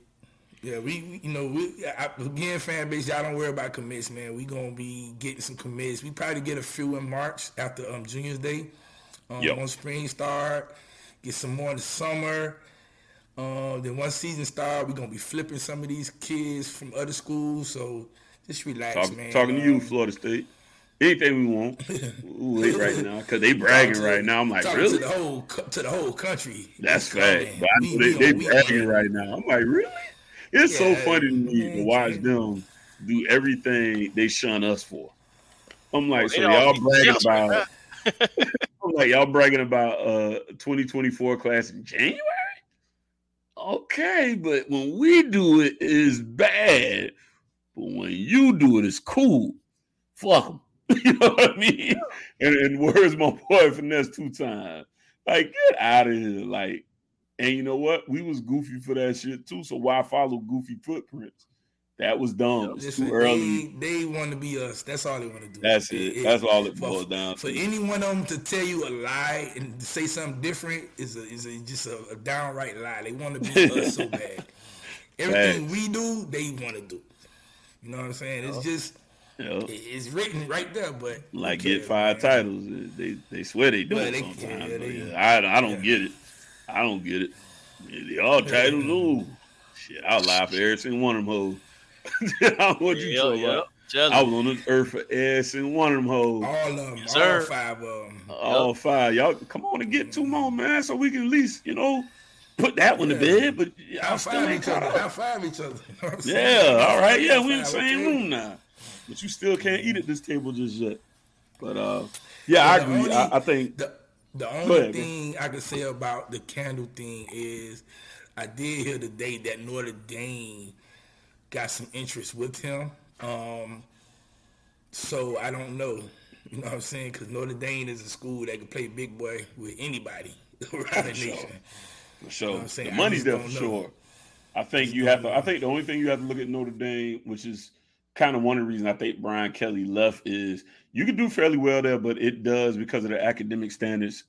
again, fan base, y'all don't worry about commits, man. We gonna be getting some commits. We probably get a few in March after Junior's Day. On spring start, get some more in the summer. Then once season start, we're gonna be flipping some of these kids from other schools. So just relax, man. Talking to you, Florida State. Anything we want. We'll wait right now because they bragging right now. I'm like, really? To the whole country. That's fact. But I know they bragging right now. I'm like, really? It's so funny to me to watch them do everything they shun us for. I'm like, so y'all bragging about? I'm like, y'all bragging about 2024 class in January? Okay, but when we do it, it's bad. But when you do it, it's cool. fuck them. You know what I mean? And where's my boy Finesse 2 times? Like, get out of here. Like, and you know what? We was goofy for that shit too. So why follow goofy footprints? That was dumb. It's too early. They want to be us. That's all they want to do. That's it. That's all it boils down to. For any one of them to tell you a lie and say something different is just a downright lie. They want to be us so bad. Everything we do, they want to do. You know what I'm saying? It's just it's written right there. But like get 5 titles. They swear they do it sometimes. I don't get it. I don't get it. They all titles. Ooh, shit! I'll lie for every single one of them hoes. What you talking about? I was on this earth for every single one of them hoes. All of them. Yes, all 5 of them. All 5. Y'all come on and get 2 more, man, so we can at least, put that one to bed. But I'll find each other. I'll find each other. All right. Yeah, we in the same room now. But you still can't eat at this table just yet. But I agree. I think the only thing I can say about the candle thing is I did hear today that Notre Dame got some interest with him. So I don't know. You know what I'm saying? Because Notre Dame is a school that can play big boy with anybody around the nation. For sure. You know the money's there for sure. I think you have to. I think the only thing you have to look at Notre Dame, which is kind of one of the reasons I think Brian Kelly left, is you can do fairly well there, but it does because of the academic standards.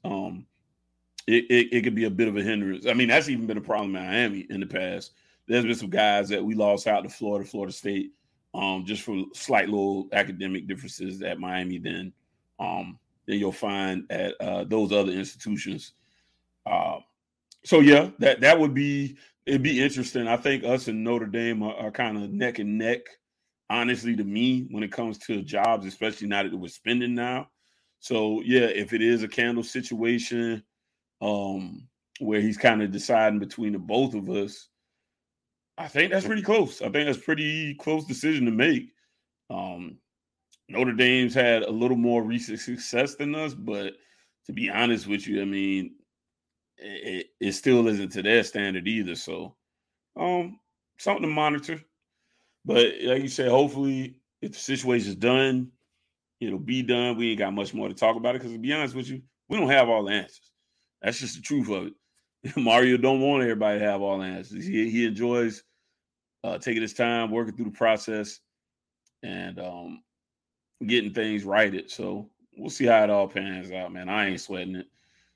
It could be a bit of a hindrance. I mean, that's even been a problem in Miami in the past. There's been some guys that we lost out to Florida State, just for slight little academic differences at Miami. Then you'll find at those other institutions. So yeah, that would be it'd be interesting. I think us and Notre Dame are kind of neck and neck, honestly, to me, when it comes to jobs, especially now that we're spending now. So yeah, if it is a candle situation, where he's kind of deciding between the both of us, I think that's pretty close. I think that's pretty close decision to make. Notre Dame's had a little more recent success than us, but to be honest with you, I mean, it still isn't to their standard either. So, something to monitor. But like you said, hopefully, if the situation's done, it'll be done. We ain't got much more to talk about it because, to be honest with you, we don't have all the answers. That's just the truth of it. Mario don't want everybody to have all the answers. He enjoys taking his time, working through the process, and getting things righted. So we'll see how it all pans out, man. I ain't sweating it.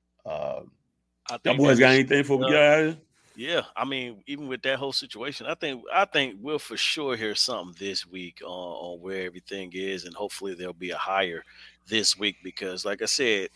Y'all boys got anything before we get out of here? Yeah, I mean, even with that whole situation, I think we'll for sure hear something this week on where everything is, and hopefully there'll be a hire this week because, like I said,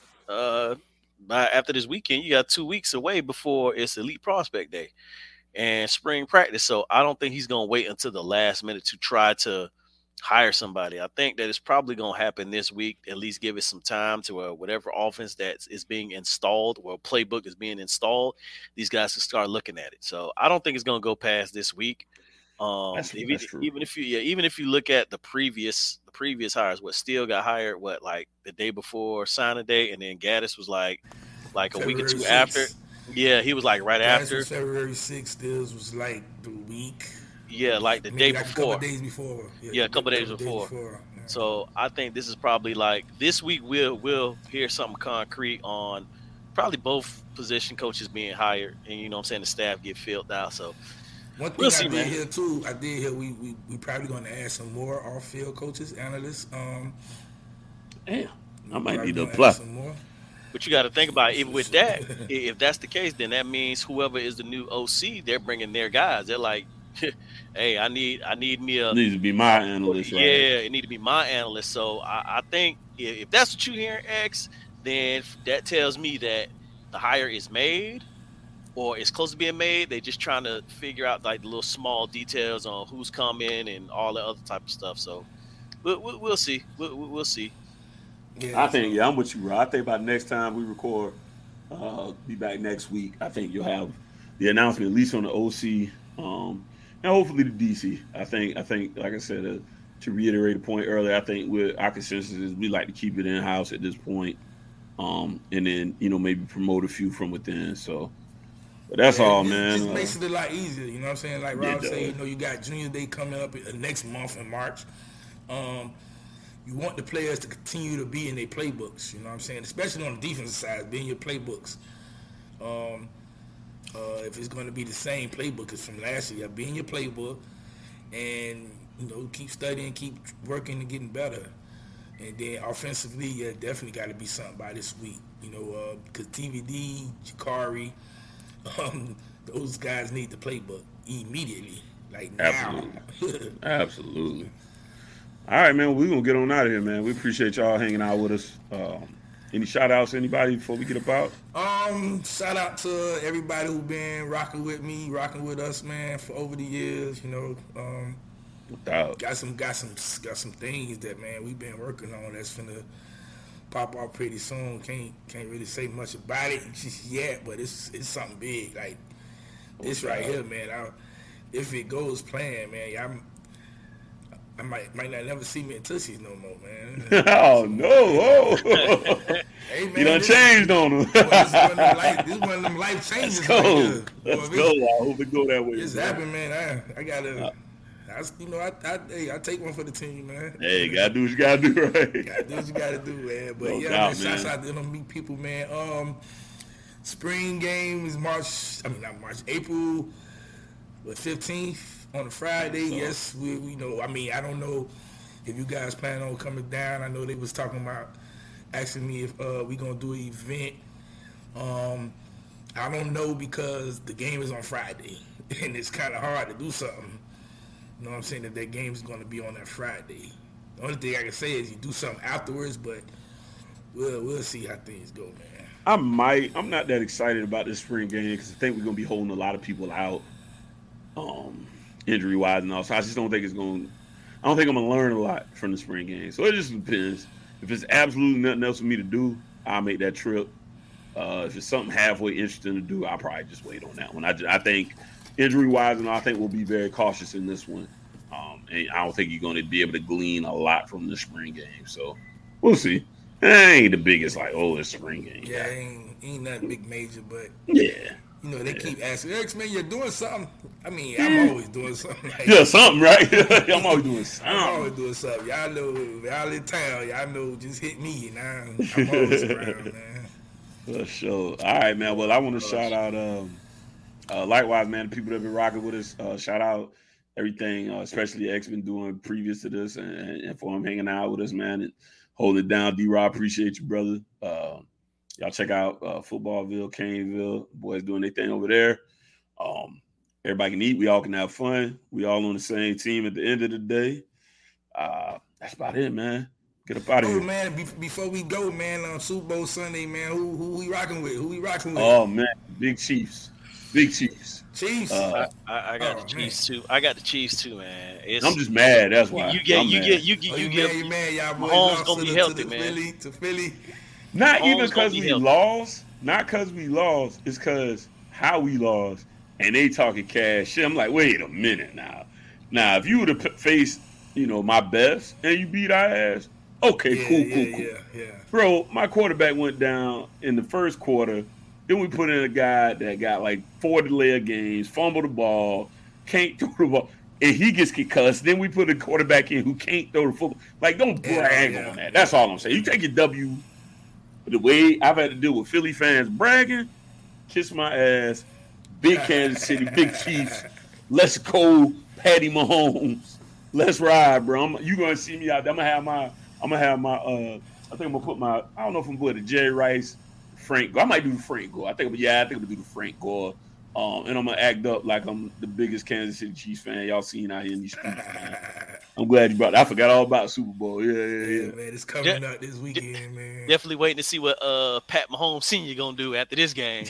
after this weekend, you got 2 weeks away before it's Elite Prospect Day and spring practice. So I don't think he's going to wait until the last minute to try to hire somebody. I think that it's probably going to happen this week, at least give it some time to whatever offense that is being installed or playbook is being installed, these guys can start looking at it. So I don't think it's going to go past this week. Even if you look at the previous hires, Steele got hired like the day before signing day, and then Gaddis was like a February week or two 6th. After. Yeah, he was like right Gaddis after. Was February 6th. Steele's was like the week. Yeah, like the day before. A couple days before. Yeah, a couple days before. Yeah. So I think this is probably like this week we'll hear something concrete on probably both position coaches being hired, and you know what I'm saying, the staff get filled out. So one thing I did hear too, we probably going to add some more off-field coaches, analysts. I might need to apply. But you got to think about it, even with that, if that's the case, then that means whoever is the new OC, they're bringing their guys. They're like, hey, I need me a. It needs to be my analyst, right? Yeah, it need to be my analyst. So I think if that's what you hear, X, then that tells me that the hire is made or it's close to being made. They're just trying to figure out like the little small details on who's coming and all the other type of stuff. So we'll see. We'll see. Yeah, I'm with you, bro. I think by next time we record, be back next week. I think you'll have the announcement at least on the OC, and hopefully the DC. I think, like I said, to reiterate a point earlier, I think our consensus is we like to keep it in house at this point, and then maybe promote a few from within. So, but that's all, man. It makes it a lot easier. You know what I'm saying? Like Rob said, you got Junior Day coming up next month in March. you want the players to continue to be in their playbooks. You know what I'm saying? Especially on the defensive side, be in your playbooks. If it's going to be the same playbook as from last year, be in your playbook, and keep studying, keep working and getting better. And then offensively, definitely got to be something by this week. Because TVD, Jakari, those guys need the playbook immediately, like now. Absolutely. All right, man. We're going to get on out of here, man. We appreciate y'all hanging out with us. Any shout-outs to anybody before we get up out? Shout out to everybody who been rocking with me, rocking with us, man, for over the years. Got some things that, man, we've been working on that's finna pop off pretty soon. Can't really say much about it just yet, but it's something big. Like this right here, man. If it goes planned, man, I might not never see me in Tootsie's no more, man. Oh no! Hey, man, you done changed on them. This is one of them life changes. Let's go. I hope it go that way. It's happened, man. I gotta. I take one for the team, man. Hey, gotta do what you gotta do, right? Gotta do what you gotta do, man. But man, shouts out to them people, man. Spring game is April 15th on a Friday. Yes, we know. I mean, I don't know if you guys plan on coming down. I know they was talking about asking me if we gonna do an event. I don't know because the game is on Friday and it's kind of hard to do something. You know what I'm saying? That game is going to be on that Friday. The only thing I can say is you do something afterwards, but we'll see how things go, man. I'm not that excited about this spring game because I think we're going to be holding a lot of people out, injury-wise and all. So I just don't think I don't think I'm going to learn a lot from the spring game. So it just depends. If it's absolutely nothing else for me to do, I'll make that trip. If it's something halfway interesting to do, I'll probably just wait on that one. I think injury-wise, and I think we'll be very cautious in this one. And I don't think you're going to be able to glean a lot from the spring game. So we'll see. It ain't the biggest, it's spring game. Yeah, ain't nothing big major, but yeah. They keep asking, X-Man, you're doing something. I mean, I'm always doing something. Something, right? I'm always doing something. I'm always doing something. Y'all know, y'all in town. Y'all know, just hit me, and I'm always around, man. For sure. All right, man. Well, I want to shout out, likewise, man, the people that have been rocking with us. Shout out everything, especially X been doing previous to this, and for him hanging out with us, man, and holding it down. D-Rob, appreciate you, brother. Y'all check out Footballville, Caneville. Boys doing their thing over there. Everybody can eat. We all can have fun. We all on the same team at the end of the day. That's about it, man. Get up out of here. Man, before we go, man, on Super Bowl Sunday, man, who we rocking with? Oh, man, Big Chiefs. Chiefs. I got the Chiefs too. I got the Chiefs too, man. I'm just mad. That's why you get. Y'all Mahomes gonna be healthy, man. Philly. Not even because we lost. Not because we lost. It's because how we lost, and they talking cash shit. I'm like, wait a minute now. Now, if you would have faced, my best, and you beat our ass, okay, cool. Yeah. Bro, my quarterback went down in the first quarter. Then we put in a guy that got 4 delay games, fumbled the ball, can't throw the ball, and he gets concussed. Then we put a quarterback in who can't throw the football. Don't brag on that. That's all I'm saying. You take your W. The way I've had to deal with Philly fans bragging, kiss my ass, big Kansas City, big Chiefs, let's go, Patty Mahomes, let's ride, bro. You gonna see me out there? I'm gonna have my. I think I'm gonna put my. I don't know if I'm gonna put a Jerry Rice, Frank Gore. I might do the Frank Gore. I think I'm gonna do the Frank Gore. And I'm gonna act up like I'm the biggest Kansas City Chiefs fan y'all seen out here in these streets, man. I'm glad you brought that. I forgot all about Super Bowl. Yeah, man. It's coming up this weekend, man. Definitely waiting to see what Pat Mahomes Sr. gonna do after this game.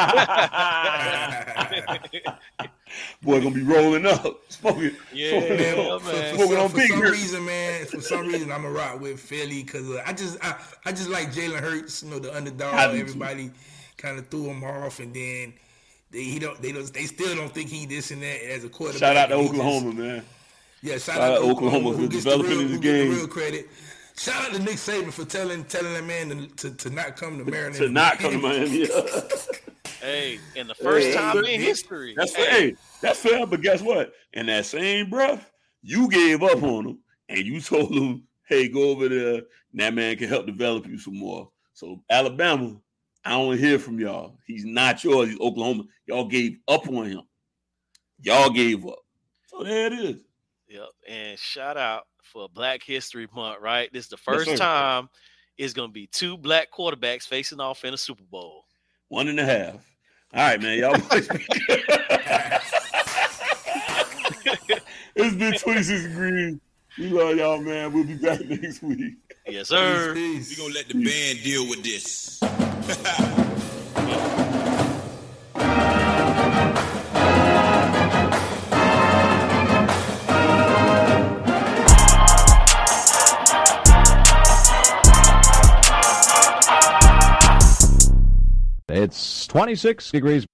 Boy, gonna be rolling up, smoking on For some reason, I'm gonna rock with Philly because I just like Jalen Hurts, the underdog. Everybody kind of threw him off, and then they still don't think he this and that as a quarterback. Shout out to Oklahoma, man. Yeah, shout out to Oklahoma for developing the game. Real credit. Shout out to Nick Saban for telling that man to not come to Maryland. To not come to Miami. Hey, in the first time in history. That's fair, but guess what? In that same breath, you gave up on him and you told him hey, go over there. And that man can help develop you some more. So Alabama, I don't want to hear from y'all. He's not yours. He's Oklahoma. Y'all gave up on him. Y'all gave up. So there it is. Yep. And shout out for Black History Month, right? This is the first time it's going to be 2 black quarterbacks facing off in a Super Bowl. 1.5. All right, man. Y'all boys be good. It's been 26 degrees. We love y'all, man. We'll be back next week. Yes, sir. We're going to let the band deal with this. It's 26 degrees.